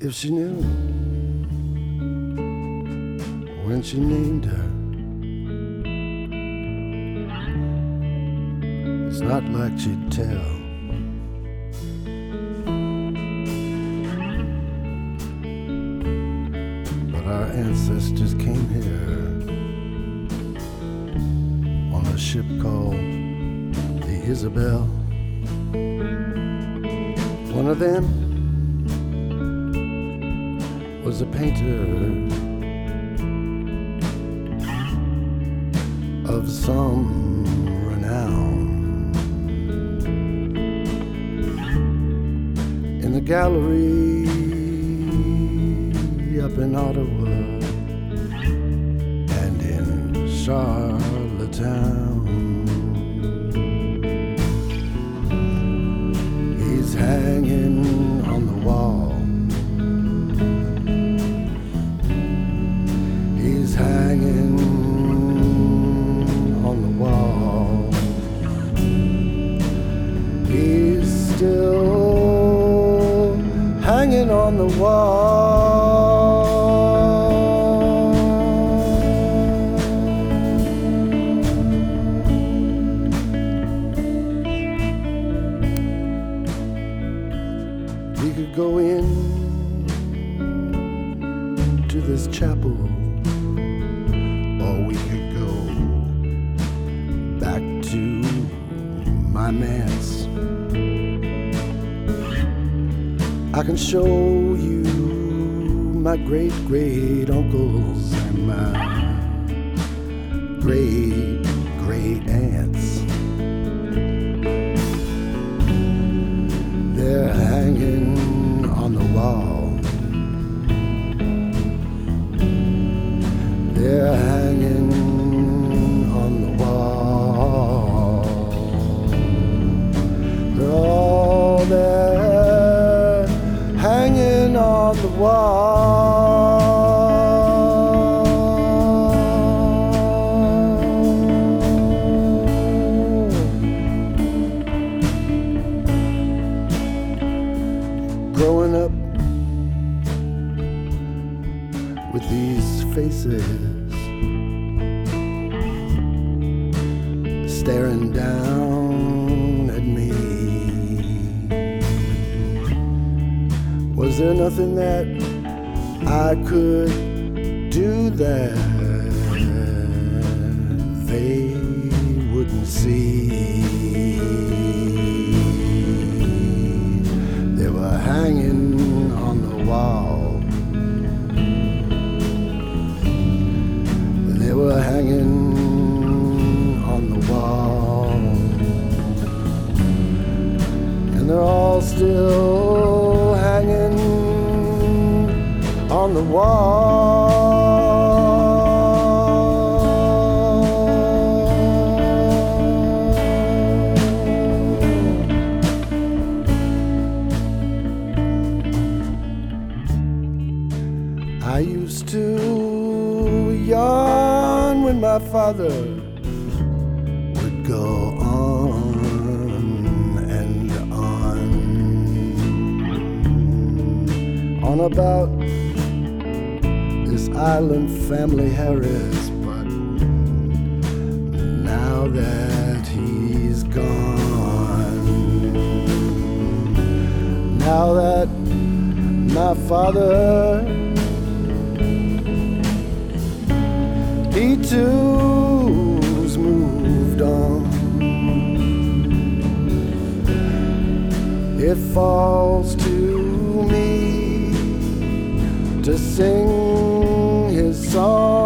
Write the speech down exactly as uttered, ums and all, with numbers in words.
If she knew when she named her, it's not like she'd tell. But our ancestors came here on a ship called the Isabel. One of them was a painter of some renown. In the gallery up in Ottawa and in Charlottetown, he's hanging on the wall. He's hanging on the wall. He's still hanging on the wall. We could go in to this chapel, or we could go back to my manse. I can show you my great great uncles and my great great aunts. They're hanging on the wall. They're hanging on the wall. They're all there, hanging on the wall. Growing up with these faces staring down at me, was there nothing that I could do that they wouldn't see? They were hanging on the wall. They were hanging on the wall, and they're all still hanging on the wall. I used to yawn when my father would go on and on on about this island family Harris, but now that he's gone, now that my father, he too's moved on, it falls to me to sing his song.